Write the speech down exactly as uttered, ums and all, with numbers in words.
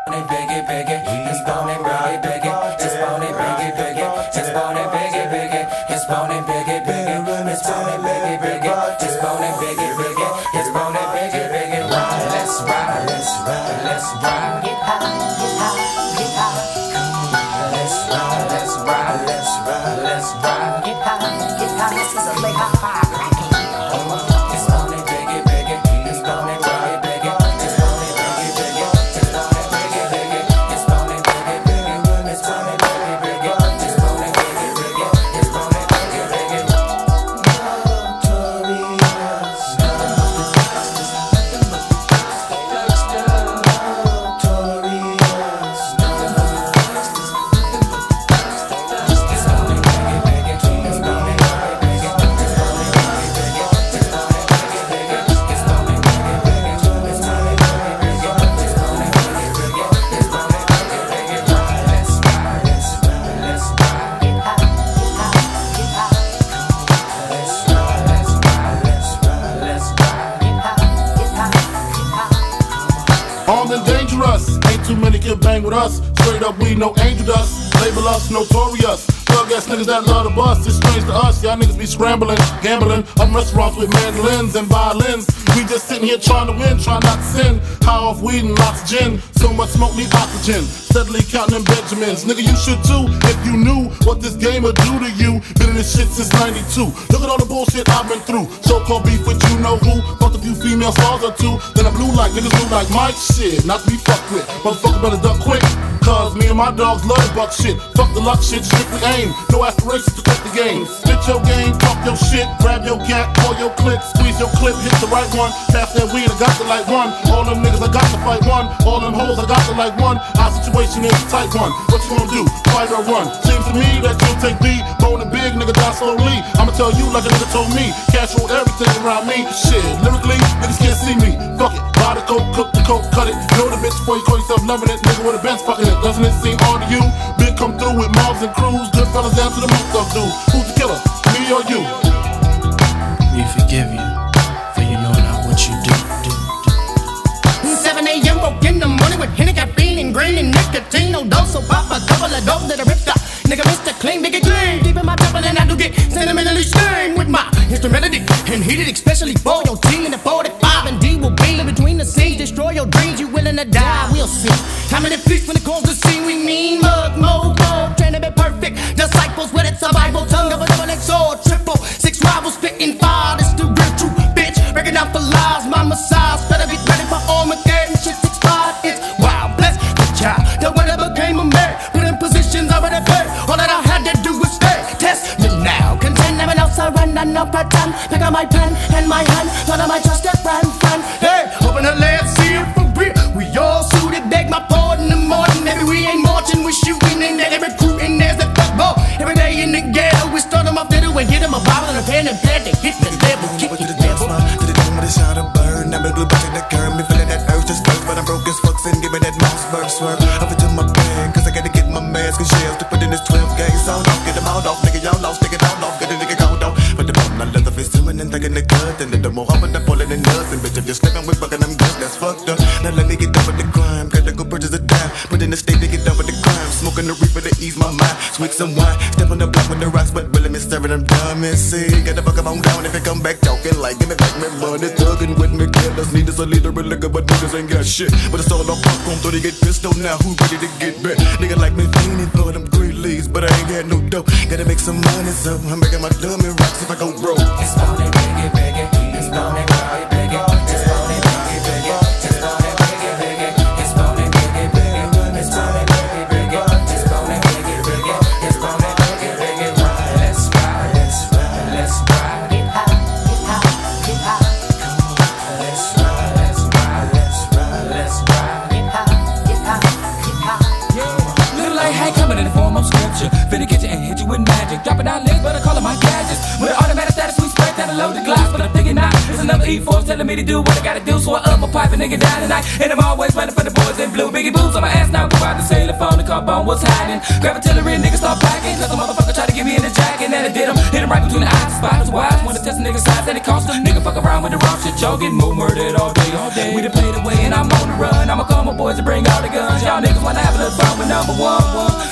biggie, biggie, it's bone and biggie, biggie, it's bone and biggie, biggie, it's bone and biggie, biggie, it's bone and biggie, biggie, it's bone and biggie, biggie, it's bone and biggie, biggie, it's bone and biggie, biggie. Ride, let's ride, let's ride, let's ride. Get high, get high, get high. Let's ride, let's ride, let's ride, let's ride. Get high, get high. This is a late high five. It's bone and biggie, biggie, it's bone and biggie, biggie, it's bone and biggie, biggie, it's bone and biggie, biggie, it's bone and biggie, biggie, it's bone and biggie, biggie, it's bone and biggie, biggie, it's bone and biggie, biggie. Armed and dangerous, ain't too many can bang with us. Straight up, we no angel dust. Label us notorious. Thug ass niggas that love to bust. It's strange to us, y'all niggas be scrambling, gambling. I'm restaurants with mandolins and violins. We just sitting here trying to win, trying not to sin. High off weed and lots of gin. So much smoke need oxygen. Steadily counting them Benjamins. Nigga, you should too, if you knew what this game would do to you. Been in this shit since ninety-two. Look at all the bullshit I've been through. So-called beef with you know who. Fucked a few female stars or two. Then I blew like niggas blew like Mike. Shit, not to be fucked with. Motherfucker better duck quick. Cause me and my dogs love the buck shit. Fuck the luck shit, strictly aim. No aspirations to quit the game. Spit your game, talk your shit. Grab your gat, call your clip. Squeeze your clip, hit the right one. Pass that weed, I got to like one. All them niggas, I got to fight one. All them hoes, I got to like one. Our situation is a tight one. What you gonna do? Fight or run? Seems to me that you'll take the bone and big, nigga die slowly. I'ma tell you like a nigga told me. Cash roll everything around me. Shit, lyrically, niggas can't see me. Fuck it, buy the coke, cook the coke, cut it. Know the bitch before you call yourself loving it. Nigga with a bench fucking it. Doesn't it seem odd to you? Big come through with mobs and crews. Good fellas down to the most of dudes. Who's the killer? Me or you? We forgive you, for you know not what you do. do, do. seven a.m. woke in the morning with Henny, caffeine, and green, and nicotine. No dose, so pop a couple of dope that I ripped up. Nigga, Mister Clean, make it clean. Deep in my temple, and I do get sentimentally stained with my instrumentality. And heated, especially for your team in the forty-five. And D will be in between the scenes. Destroy your dreams, you willing to die, we'll see. How many feast when it calls to see we mean? Mug, mold, mold, trying to be perfect. Disciples with it, survival, tongue of a double X or triple. Six rivals spitting fire, this the real true bitch. Breaking down for lies, my massage. Better get ready for Armageddon, shit six five. It's wild, bless the child. The winner became a man. Put in positions already paid. All that I had to do was stay. Test me now. Contend, never else I run, and no pretend. Pick up my pen and my hand. One of my trusted friend, friend. Hey, open the lab, see it for real. We all suited, beg my pardon in the morning. Maybe we ain't marching, we shooting, and they recruiting. There's the football. Every day in the ghetto, we start them off fiddle and hit them a bottle and a pen and pad. They hit the level, kick to it, the dance floor, to the dome with a shot of burn. Never glue back in the curb, me feeling that urge to spurt. But I'm broke as fuck, and give me that mouse bird swerve. Over to my bag, cause I gotta get my mask and shells to put in this twelve gauge sound off. Get them out off, nigga, y'all lost, take it out off, get a nigga count off. But the bone, I let the face swimming and taking the cut. And then the more I'm pulling the nuts. And bitch, if you're slipping with bucking them guts, that's fucked up. Now let me get done with the crime, gotta go purchase a dime. Put in the state to get done with the crime. Smoking the reefer to ease my mind. Swig some wine, step on the block with the rocks, but really me serving them dumb and see. Gotta fuck them on down if it come back talking like give me back my money. Thugging with me, killers need us a leader of liquor, but niggas ain't got shit. But it's all on popcorn, so they get pissed on now. Who ready to get back? Nigga like me fiending for them green leaves, but I ain't got no dough. Gotta make some money, so I'm making my dummy rocks if I go broke. It's bone and biggie, biggie, it's bone and biggie, biggie, it's bone and biggie, biggie, it's bone and biggie, biggie, it's bone and biggie, biggie, it's bone and biggie, biggie, it's bone and biggie, biggie, it's bone and biggie, biggie. Ride, let's ride, let's ride, let's ride. Get high, get high, get high. Come on, let's ride, let's ride, let's ride, let's ride. Get high, get high, get high. Yeah, little light high coming in the form of scripture. Finna get you and hit you with magic. Dropping down legs, but I call it my gadgets. With an automatic status, we spread that to load the glass, but I'm thinking not. It's another E four telling me to do what I gotta do, so I up my pipe and nigga down tonight. And I'm always running for the boys in blue. Biggie boots on my ass now, go out the sailor phone, the car bone, what's hiding? Grab artillery, niggas start packing, cause the motherfucker tried to get me in the jacket, and I did him. Hit him right between the eyes, spots wise. Wanna test a nigga's size, and it cost him. Nigga fuck around with the wrong shit, jogging, move murdered all day, all day. We done played away, and I'm on the run. I'ma call my boys to bring all the guns. Y'all niggas wanna have a little fun with number one, one.